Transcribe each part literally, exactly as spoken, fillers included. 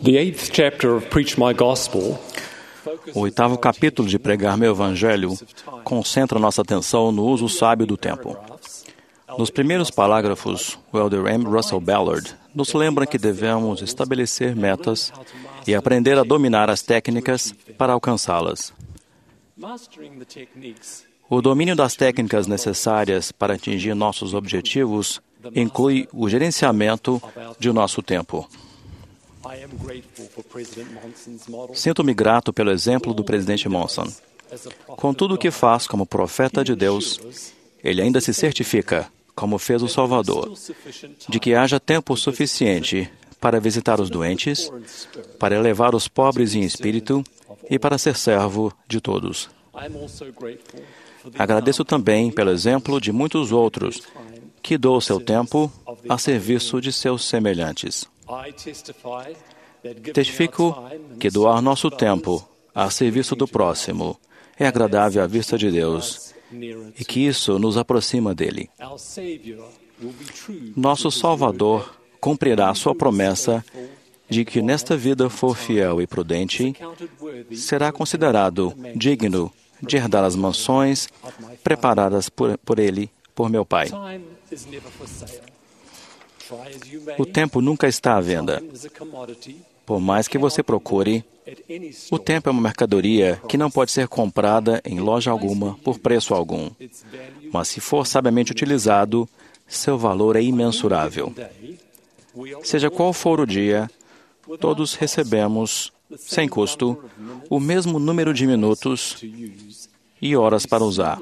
The eighth chapter of Preach My Gospel O oitavo capítulo de Pregar Meu Evangelho concentra nossa atenção no uso sábio do tempo. Nos primeiros parágrafos, o Elder M. Russell Ballard nos lembra que devemos estabelecer metas e aprender a dominar as técnicas para alcançá-las. O domínio das técnicas necessárias para atingir nossos objetivos inclui o gerenciamento de nosso tempo. Sinto-me grato pelo exemplo do presidente Monson. Com tudo o que faz como profeta de Deus, ele ainda se certifica, como fez o Salvador, de que haja tempo suficiente para visitar os doentes, para elevar os pobres em espírito e para ser servo de todos. Agradeço também pelo exemplo de muitos outros que dão seu tempo a serviço de seus semelhantes. Testifico que doar nosso tempo a serviço do próximo é agradável à vista de Deus e que isso nos aproxima dele. Nosso Salvador cumprirá a sua promessa de que nesta vida for fiel e prudente, será considerado digno de herdar as mansões preparadas por, por ele, por meu Pai. O tempo nunca está à venda. Por mais que você procure, o tempo é uma mercadoria que não pode ser comprada em loja alguma por preço algum. Mas se for sabiamente utilizado, seu valor é imensurável. Seja qual for o dia, todos recebemos, sem custo, o mesmo número de minutos e horas para usar.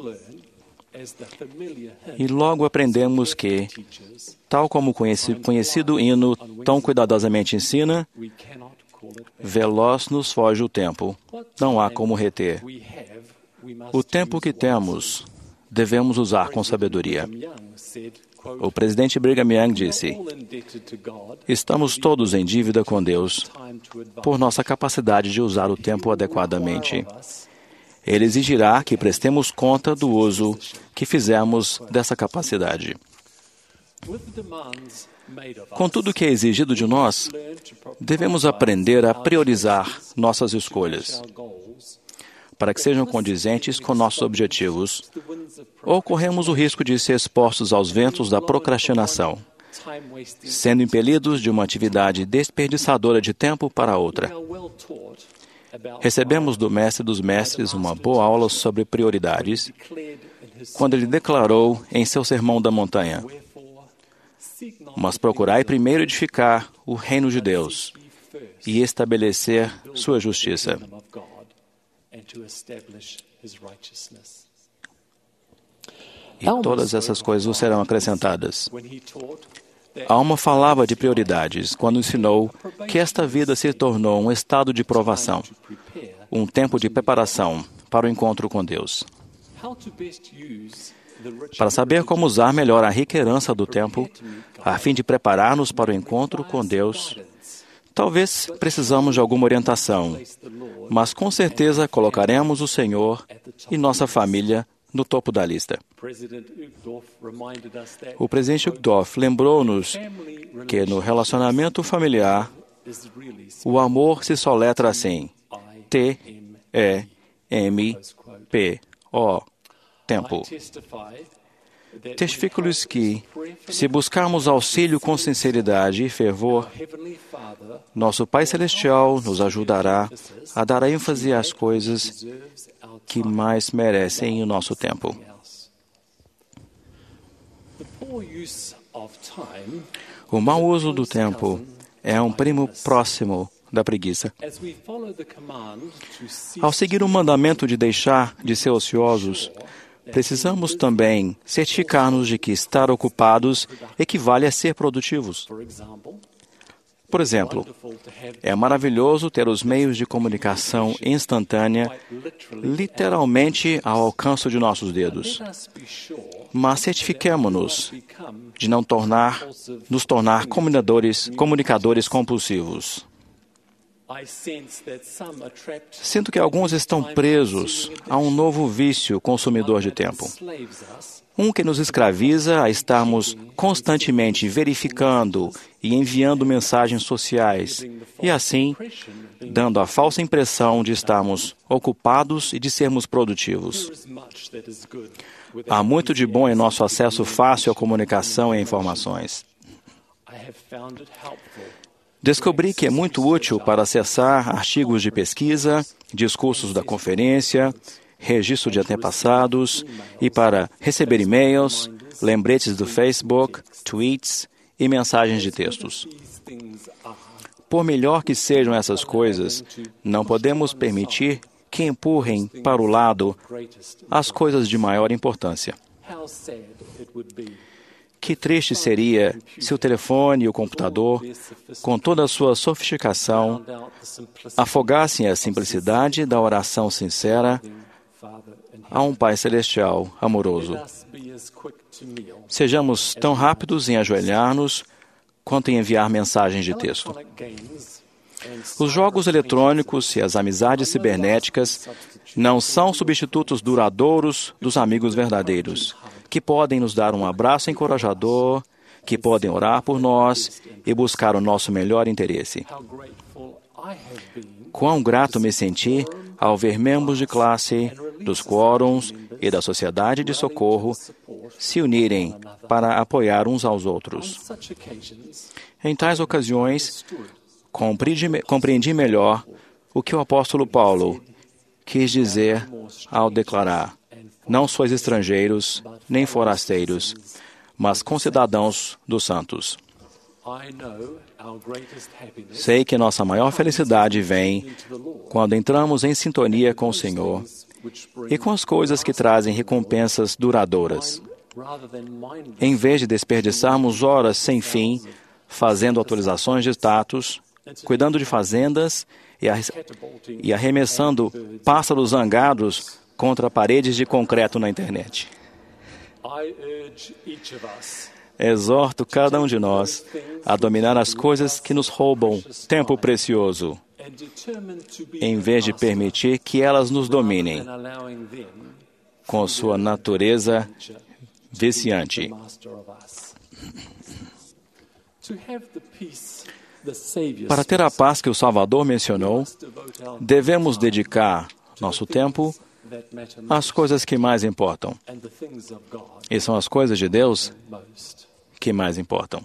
E logo aprendemos que, tal como o conhecido hino tão cuidadosamente ensina, veloz nos foge o tempo, não há como reter. O tempo que temos, devemos usar com sabedoria. O presidente Brigham Young disse: estamos todos em dívida com Deus por nossa capacidade de usar o tempo adequadamente. Ele exigirá que prestemos conta do uso que fizemos dessa capacidade. Com tudo o que é exigido de nós, devemos aprender a priorizar nossas escolhas, para que sejam condizentes com nossos objetivos, ou corremos o risco de ser expostos aos ventos da procrastinação, sendo impelidos de uma atividade desperdiçadora de tempo para outra. Recebemos do Mestre dos Mestres uma boa aula sobre prioridades, quando ele declarou em seu Sermão da Montanha: mas procurai primeiro edificar o reino de Deus e estabelecer sua justiça. E todas essas coisas vos serão acrescentadas. Alma falava de prioridades quando ensinou que esta vida se tornou um estado de provação, um tempo de preparação para o encontro com Deus. Para saber como usar melhor a rica herança do tempo, a fim de preparar-nos para o encontro com Deus, talvez precisamos de alguma orientação, mas com certeza colocaremos o Senhor e nossa família no topo da lista. O presidente Uchtdorf lembrou-nos que no relacionamento familiar, o amor se soletra assim: T E M P O, tempo. Testifico-lhes que, se buscarmos auxílio com sinceridade e fervor, nosso Pai Celestial nos ajudará a dar ênfase às coisas que mais merecem o nosso tempo. O mau uso do tempo é um primo próximo da preguiça. Ao seguir o mandamento de deixar de ser ociosos, precisamos também certificar-nos de que estar ocupados equivale a ser produtivos. Por exemplo, é maravilhoso ter os meios de comunicação instantânea literalmente ao alcance de nossos dedos. Mas certifiquemo-nos de não tornar, nos tornar comunicadores, comunicadores compulsivos. Sinto que alguns estão presos a um novo vício consumidor de tempo. Um que nos escraviza a estarmos constantemente verificando e enviando mensagens sociais e, assim, dando a falsa impressão de estarmos ocupados e de sermos produtivos. Há muito de bom em nosso acesso fácil à comunicação e informações. Descobri que é muito útil para acessar artigos de pesquisa, discursos da conferência, registro de antepassados e para receber e-mails, lembretes do Facebook, tweets e mensagens de textos. Por melhor que sejam essas coisas, não podemos permitir que empurrem para o lado as coisas de maior importância. Que triste seria se o telefone e o computador, com toda a sua sofisticação, afogassem a simplicidade da oração sincera a um Pai Celestial amoroso. Sejamos tão rápidos em ajoelhar-nos quanto em enviar mensagens de texto. Os jogos eletrônicos e as amizades cibernéticas não são substitutos duradouros dos amigos verdadeiros, que podem nos dar um abraço encorajador, que podem orar por nós e buscar o nosso melhor interesse. Quão grato me senti ao ver membros de classe, dos quórums e da sociedade de socorro se unirem para apoiar uns aos outros. Em tais ocasiões, compreendi, compreendi melhor o que o apóstolo Paulo quis dizer ao declarar: não sois estrangeiros, nem forasteiros, mas concidadãos dos santos. Sei que nossa maior felicidade vem quando entramos em sintonia com o Senhor e com as coisas que trazem recompensas duradouras. Em vez de desperdiçarmos horas sem fim fazendo atualizações de status, cuidando de fazendas e arremessando pássaros zangados contra paredes de concreto na internet. Exorto cada um de nós a dominar as coisas que nos roubam tempo precioso, em vez de permitir que elas nos dominem com sua natureza viciante. Para ter a paz que o Salvador mencionou, devemos dedicar nosso tempo às coisas que mais importam. E são as coisas de Deus que mais importam.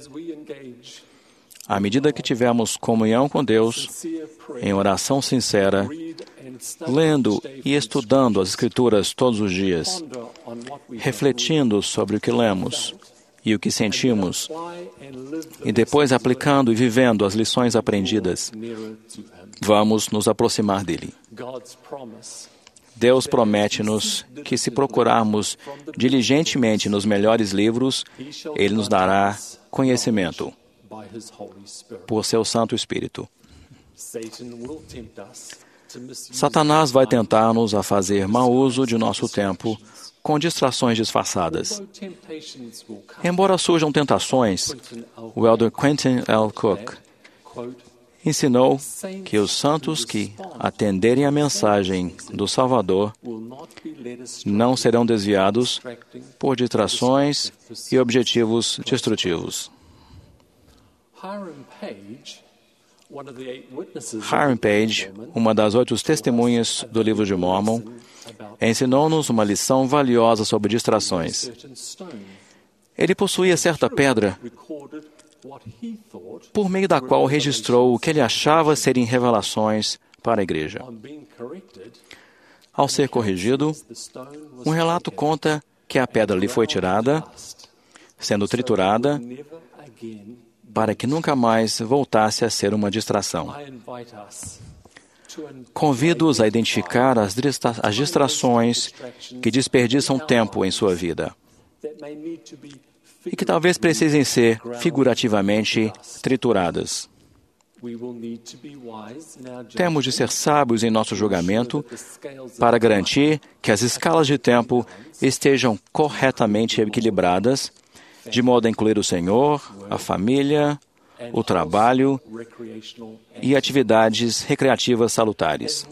À medida que tivermos comunhão com Deus, em oração sincera, lendo e estudando as Escrituras todos os dias, refletindo sobre o que lemos e o que sentimos, e depois aplicando e vivendo as lições aprendidas, vamos nos aproximar dele. Deus promete-nos que, se procurarmos diligentemente nos melhores livros, Ele nos dará conhecimento por seu Santo Espírito. Satanás vai tentar-nos a fazer mau uso de nosso tempo com distrações disfarçadas. Embora surjam tentações, o elder Quentin L. Cook ensinou que os santos que atenderem à mensagem do Salvador não serão desviados por distrações e objetivos destrutivos. Hiram Page, uma das oito testemunhas do livro de Mórmon, ensinou-nos uma lição valiosa sobre distrações. Ele possuía certa pedra por meio da qual registrou o que ele achava serem revelações para a igreja. Ao ser corrigido, um relato conta que a pedra lhe foi tirada, sendo triturada, para que nunca mais voltasse a ser uma distração. Convido-os a identificar as, distra- as distrações que desperdiçam tempo em sua vida e que talvez precisem ser figurativamente trituradas. Temos de ser sábios em nosso julgamento para garantir que as escalas de tempo estejam corretamente equilibradas, de modo a incluir o Senhor, a família, o trabalho e atividades recreativas salutares.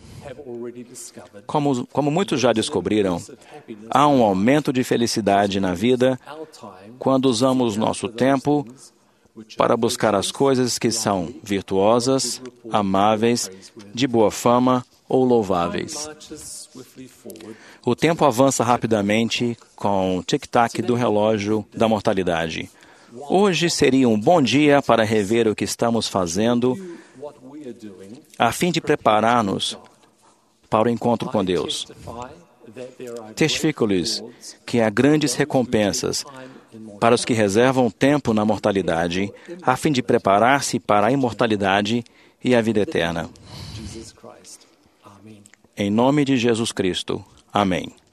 Como, como muitos já descobriram, há um aumento de felicidade na vida quando usamos nosso tempo para buscar as coisas que são virtuosas, amáveis, de boa fama ou louváveis. O tempo avança rapidamente com o tic-tac do relógio da mortalidade. Hoje seria um bom dia para rever o que estamos fazendo a fim de preparar-nos para o encontro com Deus. Testifico-lhes que há grandes recompensas para os que reservam tempo na mortalidade, a fim de preparar-se para a imortalidade e a vida eterna. Em nome de Jesus Cristo. Amém.